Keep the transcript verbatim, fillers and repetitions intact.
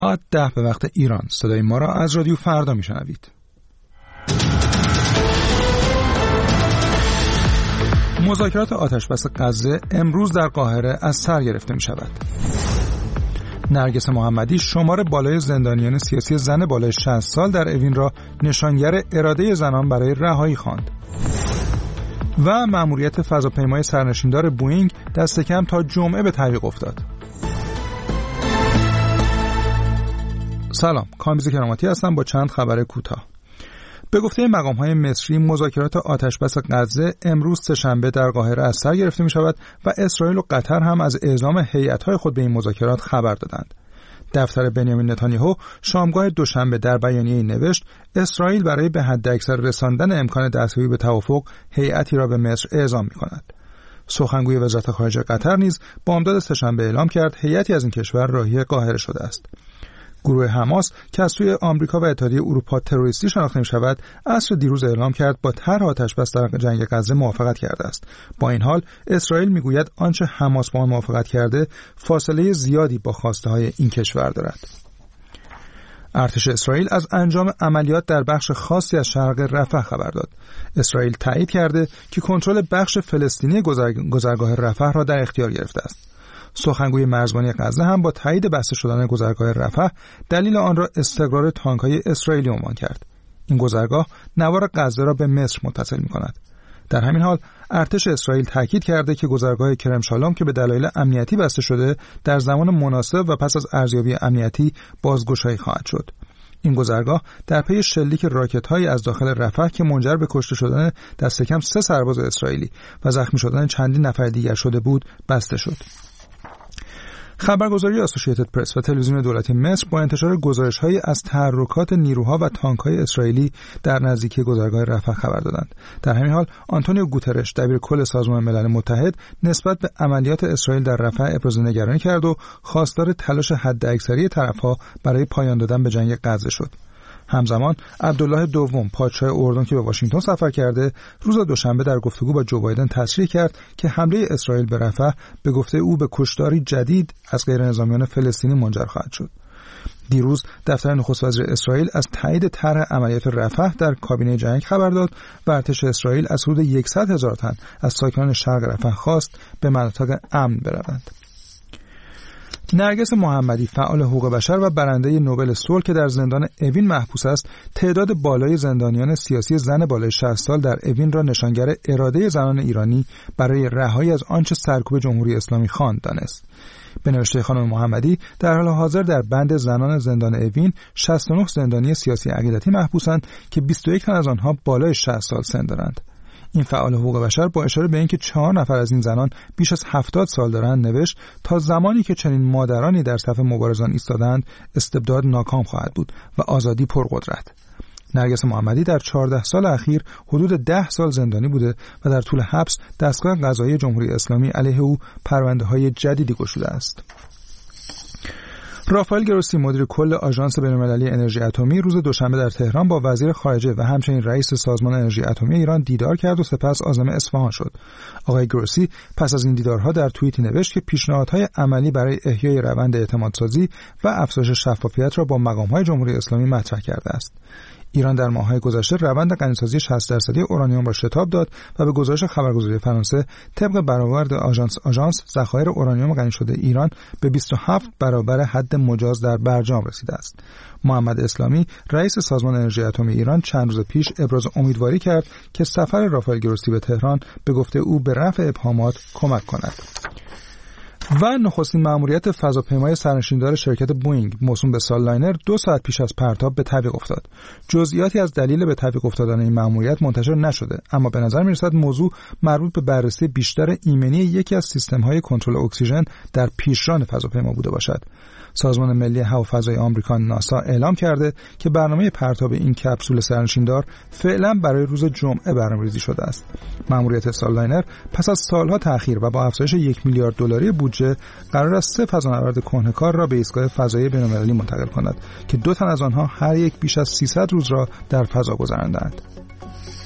ساعت ده به وقت ایران. صدای ما را از رادیو فردا میشنوید. مذاکرات آتشبس غزه امروز در قاهره از سر گرفته می شود. نرگس محمدی شمار بالای زندانیان سیاسی زن بالای شصت سال در اوین را نشانگر اراده زنان برای رهایی خواند. و مأموریت فضاپیمای سرنشیندار بوئینگ دست کم تا جمعه به تعویق افتاد. سلام، کامبیز کراماتی هستم با چند خبر کوتاه. به گفته مقام‌های مصری مذاکرات آتشبس غزه امروز سه‌شنبه در قاهره از سر گرفته می‌شود و اسرائیل و قطر هم از اعزام هیئت‌های خود به این مذاکرات خبر دادند. دفتر بنیامین نتانیاهو شامگاه دوشنبه در بیانیه‌ای نوشت اسرائیل برای به حداکثر رساندن امکان دستیابی به توافق هیئتی را به مصر اعزام می‌کند. سخنگوی وزارت خارجه قطر نیز بامداد سه‌شنبه اعلام کرد هیئتی از این کشور راهی قاهره شده است. گروه حماس که از سوی آمریکا و اتحادیه اروپا تروریستی شناخته می‌شود، عصر دیروز اعلام کرد با طرح آتشبس در جنگ غزه موافقت کرده است. با این حال اسرائیل می‌گوید آنچه حماس با آن موافقت کرده فاصله زیادی با خواسته‌های این کشور دارد. ارتش اسرائیل از انجام عملیات در بخش خاصی از شرق رفح خبر داد. اسرائیل تایید کرده که کنترل بخش فلسطینی گذر... گذرگاه رفح را در اختیار گرفته است. سخنگوی مرزبانی غزه هم با تایید بسته شدن گذرگاه رفح دلیل آن را استقرار تانک‌های اسرائیلی عنوان کرد. این گذرگاه نوار غزه را به مصر متصل می‌کند. در همین حال ارتش اسرائیل تاکید کرده که گذرگاه کرم شالوم که به دلایل امنیتی بسته شده در زمان مناسب و پس از ارزیابی امنیتی بازگشایی خواهد شد. این گذرگاه در پی شلیک راکت‌هایی از داخل رفح که منجر به کشته شدن دست کم سه سرباز اسرائیلی و زخمی شدن چندین نفر دیگر شده بود بسته شد. خبرگزاری اسوسییتد پرس و تلویزیون دولتی مصر با انتشار گزارش‌هایی از تحرکات نیروها و تانک‌های اسرائیلی در نزدیکی گذرگاه رفح خبر دادند. در همین حال آنتونیو گوترش دبیر کل سازمان ملل متحد نسبت به عملیات اسرائیل در رفح ابراز نگرانی کرد و خواستار تلاش حداکثری طرف‌ها برای پایان دادن به جنگ غزه شد. همزمان عبدالله دوم پادشاه اردن که به واشنگتن سفر کرده روز دوشنبه در گفتگو با جو بایدن تصریح کرد که حمله اسرائیل به رفح به گفته او به کشتاری جدید از غیرنظامیان فلسطینی منجر خواهد شد. دیروز دفتر نخست وزیر اسرائیل از تایید طرح عملیات رفح در کابینه جنگ خبر داد و ارتش اسرائیل از حدود صد هزار تن از ساکنان شرق رفح خواست به مناطق امن بروند. نرگس محمدی فعال حقوق بشر و برنده نوبل صلح که در زندان اوین محبوس است، تعداد بالای زندانیان سیاسی زن بالای شصت سال در اوین را نشانگر اراده زنان ایرانی برای رهایی از آنچه سرکوب جمهوری اسلامی خواند دانست. به نوشته خانم محمدی در حال حاضر در بند زنان زندان اوین شصت و نه زندانی سیاسی عقیدتی محبوسند که بیست و یک تن از آنها بالای شصت سال سن دارند. این فعال حقوق بشر با اشاره به اینکه چهار نفر از این زنان بیش از هفتاد سال دارند نوشت تا زمانی که چنین مادرانی در صف مبارزان ایستادند استبداد ناکام خواهد بود و آزادی پرقدرت. نرگس محمدی در چهارده سال اخیر حدود ده سال زندانی بوده و در طول حبس دستگاه قضایی جمهوری اسلامی علیه او پرونده‌های جدیدی گشوده است. رافائل گروسی مدیر کل آژانس بین‌المللی انرژی اتمی روز دوشنبه در تهران با وزیر خارجه و همچنین رئیس سازمان انرژی اتمی ایران دیدار کرد و سپس عازم اصفهان شد. آقای گروسی پس از این دیدارها در توییتی نوشت که پیشنهادهای عملی برای احیای روند اعتمادسازی و افزایش شفافیت را با مقام‌های جمهوری اسلامی مطرح کرده است. ایران در ماه‌های گذشته روند غنیسازی شصت درصدی اورانیوم را شتاب داد و به گزارش خبرگزاری فرانسه طبق برآورد آژانس آژانس ذخایر اورانیوم غنی شده ایران به بیست و هفت برابر حد مجاز در برجام رسیده است. محمد اسلامی رئیس سازمان انرژی اتمی ایران چند روز پیش ابراز امیدواری کرد که سفر رافائل گروسی به تهران به گفته او به رفع ابهامات کمک کند. و نخستین مأموریت فضاپیمای سرنشیندار شرکت بوئینگ موسوم به ساللاینر دو ساعت پیش از پرتاب به تعویق افتاد. جزئیاتی از دلیل به تعویق افتادن این مأموریت منتشر نشده، اما به نظر می‌رسد موضوع مربوط به بررسی بیشتر ایمنی یکی از سیستم‌های کنترل اکسیژن در پیشران فضاپیما بوده باشد. سازمان ملی هوافضای آمریکا ناسا اعلام کرده که برنامه پرتاب این کپسول سرنشیندار فعلا برای روز جمعه برنامه‌ریزی شده است. مأموریت ساللاینر پس از سالها تأخیر و با افزایش یک میلیارد دلاری بودجه قرار است سه فضانورد کهنه‌کار را به ایستگاه فضایی بین‌المللی منتقل کند که دو تن از آنها هر یک بیش از سیصد روز را در فضا گذراندند.